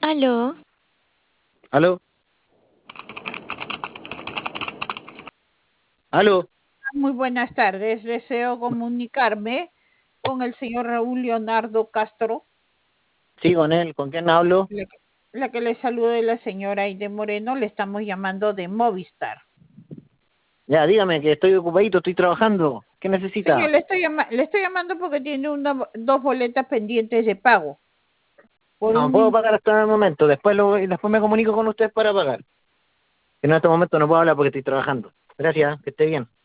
Aló, ¿Aló? ¿Aló? Muy buenas tardes. Deseo comunicarme con el señor Raúl Leonardo Castro. Sí, con él. ¿Con quién hablo? La que le saluda es la señora Aide Moreno. Le estamos llamando de Movistar. Ya, dígame que estoy ocupadito, estoy trabajando. ¿Qué Señor, necesita? le estoy llamando porque tiene dos boletas pendientes de pago. Por No, un, puedo im- pagar hasta el momento. Después me comunico con ustedes para pagar. En este momento no puedo hablar porque estoy trabajando. Gracias, que esté bien.